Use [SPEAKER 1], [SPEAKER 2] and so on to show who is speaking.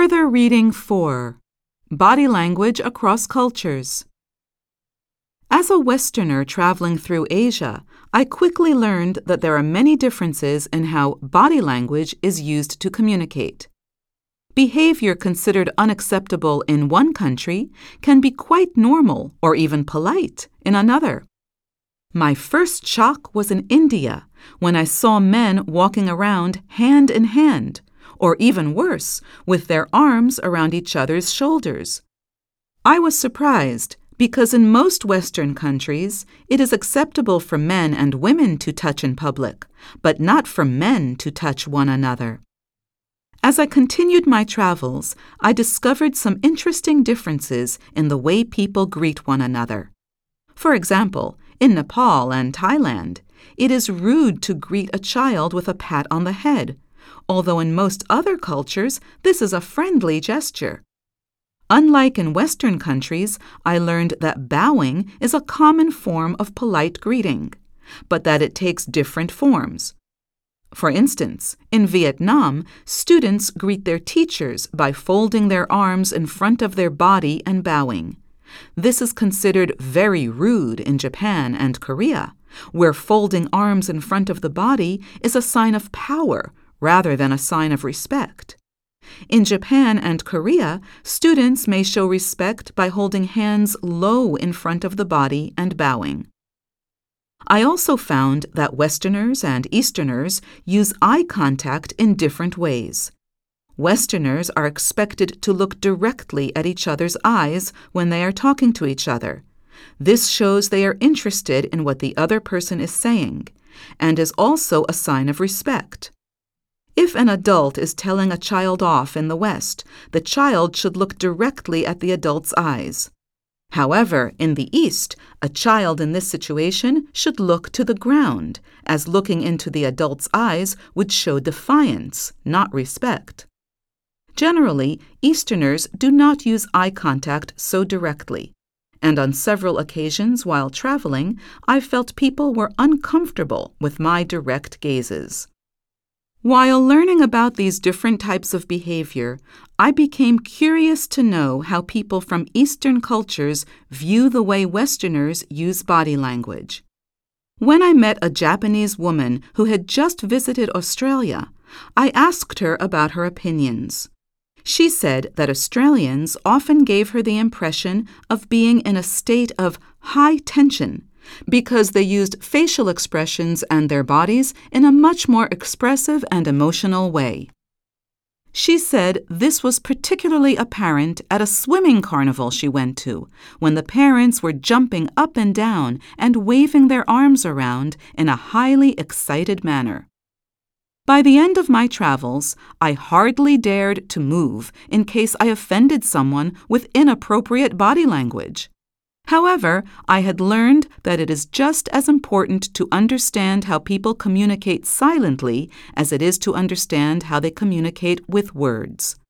[SPEAKER 1] Further reading 4. Body language across cultures. As a Westerner traveling through Asia, I quickly learned that there are many differences in how body language is used to communicate. Behavior considered unacceptable in one country can be quite normal or even polite in another. My first shock was in India when I saw men walking around hand in hand, or even worse, with their arms around each other's shoulders. I was surprised because in most Western countries, it is acceptable for men and women to touch in public, but not for men to touch one another. As I continued my travels, I discovered some interesting differences in the way people greet one another. For example, in Nepal and Thailand, it is rude to greet a child with a pat on the head, although in most other cultures, this is a friendly gesture. Unlike in Western countries, I learned that bowing is a common form of polite greeting, but that it takes different forms. For instance, in Vietnam, students greet their teachers by folding their arms in front of their body and bowing. This is considered very rude in Japan and Korea, where folding arms in front of the body is a sign of power rather than a sign of respect. In Japan and Korea, students may show respect by holding hands low in front of the body and bowing. I also found that Westerners and Easterners use eye contact in different ways. Westerners are expected to look directly at each other's eyes when they are talking to each other. This shows they are interested in what the other person is saying, and is also a sign of respect. If an adult is telling a child off in the West, the child should look directly at the adult's eyes. However, in the East, a child in this situation should look to the ground, as looking into the adult's eyes would show defiance, not respect. Generally, Easterners do not use eye contact so directly, and on several occasions while traveling, I felt people were uncomfortable with my direct gazes. While learning about these different types of behavior, I became curious to know how people from Eastern cultures view the way Westerners use body language. When I met a Japanese woman who had just visited Australia, I asked her about her opinions. She said that Australians often gave her the impression of being in a state of high tension because they used facial expressions and their bodies in a much more expressive and emotional way. She said this was particularly apparent at a swimming carnival she went to, when the parents were jumping up and down and waving their arms around in a highly excited manner. By the end of my travels, I hardly dared to move in case I offended someone with inappropriate body language. However, I had learned that it is just as important to understand how people communicate silently as it is to understand how they communicate with words.